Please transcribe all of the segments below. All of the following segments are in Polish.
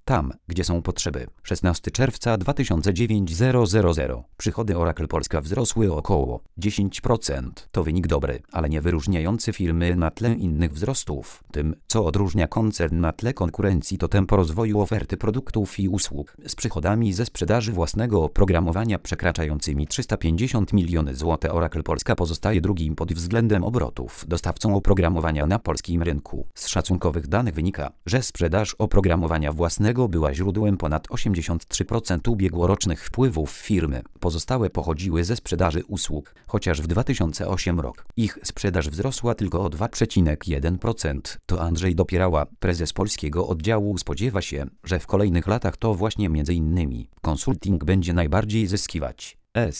tam, gdzie są potrzeby. 16 czerwca 2009 000. Przychody Oracle Polska wzrosły o około 10%. To wynik dobry, ale nie wyróżniający firmy na tle innych wzrostów. Tym, co odróżnia koncern na tle konkurencji, to tempo rozwoju oferty produktów i usług, z przychodami ze sprzedaży własnego oprogramowania przekraczającymi 350 miliony zł. Oracle Polska pozostaje drugim pod względem obrotów dostawcą oprogramowania na polskim rynku. Z szacunkowych danych wynika, że sprzedaż oprogramowania własnego była źródłem ponad 83% ubiegłorocznych wpływów firmy. Pozostałe pochodziły ze sprzedaży usług, chociaż w 2008 roku ich sprzedaż wzrosła tylko o 2,1%. To Andrzej Dopierała, prezes polskiego oddziału, spodziewa się, że w kolejnych latach to właśnie m.in. konsulting będzie najbardziej zyskiwać.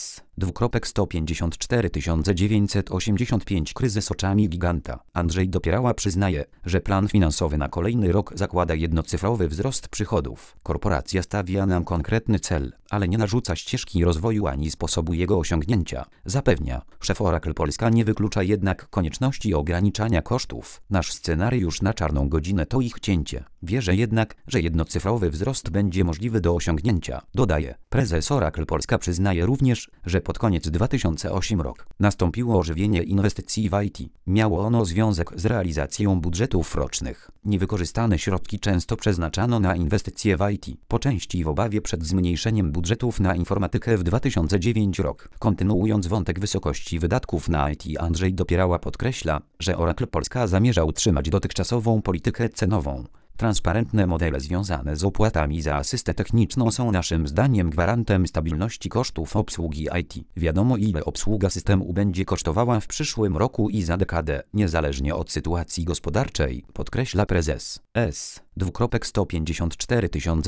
154 985 Kryzys oczami giganta. Andrzej Dopierała przyznaje, że plan finansowy na kolejny rok zakłada jednocyfrowy wzrost przychodów. Korporacja stawia nam konkretny cel, ale nie narzuca ścieżki rozwoju ani sposobu jego osiągnięcia. Zapewnia, szef Oracle Polska nie wyklucza jednak konieczności ograniczania kosztów. Nasz scenariusz na czarną godzinę to ich cięcie. Wierzę jednak, że jednocyfrowy wzrost będzie możliwy do osiągnięcia. Dodaje, prezes Oracle Polska przyznaje również, że pod koniec 2008 roku nastąpiło ożywienie inwestycji w IT. Miało ono związek z realizacją budżetów rocznych. Niewykorzystane środki często przeznaczano na inwestycje w IT, po części w obawie przed zmniejszeniem budżetów na informatykę w 2009 roku. Kontynuując wątek wysokości wydatków na IT, Andrzej Dopierała podkreśla, że Oracle Polska zamierza utrzymać dotychczasową politykę cenową. Transparentne modele związane z opłatami za asystę techniczną są naszym zdaniem gwarantem stabilności kosztów obsługi IT. Wiadomo, ile obsługa systemu będzie kosztowała w przyszłym roku i za dekadę, niezależnie od sytuacji gospodarczej, podkreśla prezes. 154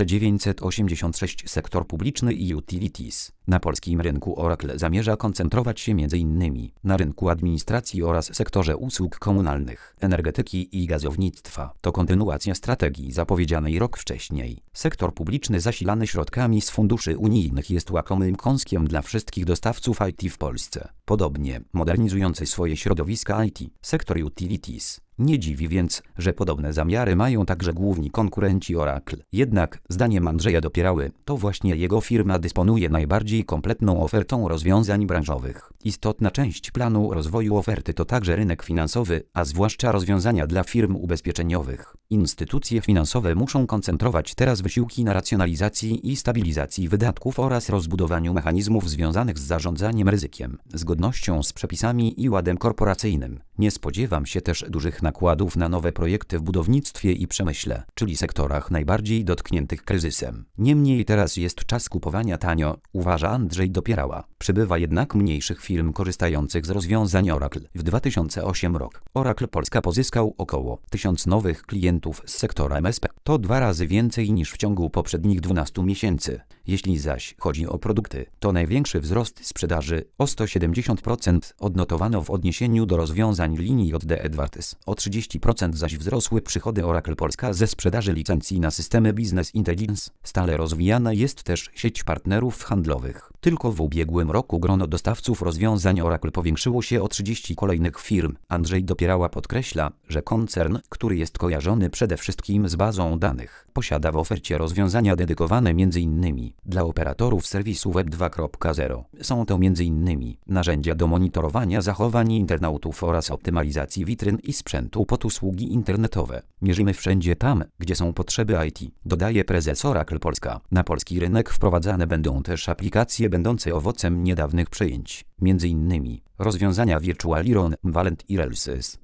986 Sektor publiczny i utilities. Na polskim rynku Oracle zamierza koncentrować się m.in. na rynku administracji oraz sektorze usług komunalnych, energetyki i gazownictwa. To kontynuacja strategii zapowiedzianej rok wcześniej. Sektor publiczny zasilany środkami z funduszy unijnych jest łakomym kąskiem dla wszystkich dostawców IT w Polsce. Podobnie modernizujący swoje środowiska IT, sektor utilities. Nie dziwi więc, że podobne zamiary mają także główni konkurenci Oracle. Jednak, zdaniem Andrzeja Dopierały, to właśnie jego firma dysponuje najbardziej kompletną ofertą rozwiązań branżowych. Istotna część planu rozwoju oferty to także rynek finansowy, a zwłaszcza rozwiązania dla firm ubezpieczeniowych. Instytucje finansowe muszą koncentrować teraz wysiłki na racjonalizacji i stabilizacji wydatków oraz rozbudowaniu mechanizmów związanych z zarządzaniem ryzykiem, zgodnością z przepisami i ładem korporacyjnym. Nie spodziewam się też dużych nakładów na nowe projekty w budownictwie i przemyśle, czyli sektorach najbardziej dotkniętych kryzysem. Niemniej teraz jest czas kupowania tanio, uważa Andrzej Dopierała. Przybywa jednak mniejszych firm korzystających z rozwiązań Oracle. W 2008 roku Oracle Polska pozyskał około 1000 nowych klientów z sektora MSP. To 2 razy więcej niż w ciągu poprzednich 12 miesięcy. Jeśli zaś chodzi o produkty, to największy wzrost sprzedaży o 170% odnotowano w odniesieniu do rozwiązań linii JD Edwards. O 30% zaś wzrosły przychody Oracle Polska ze sprzedaży licencji na systemy Business Intelligence. Stale rozwijana jest też sieć partnerów handlowych. Tylko w ubiegłym roku grono dostawców rozwiązań Oracle powiększyło się o 30 kolejnych firm. Andrzej Dopierała podkreśla, że koncern, który jest kojarzony przede wszystkim z bazą danych, posiada w ofercie rozwiązania dedykowane m.in. dla operatorów serwisu Web 2.0. Są to m.in. narzędzia do monitorowania zachowań internautów oraz optymalizacji witryn i sprzętu pod usługi internetowe. Mierzymy wszędzie tam, gdzie są potrzeby IT, dodaje prezes Oracle Polska. Na polski rynek wprowadzane będą też aplikacje będące owocem niedawnych przejęć, m.in. rozwiązania Virtualiron, Valent i Relsys.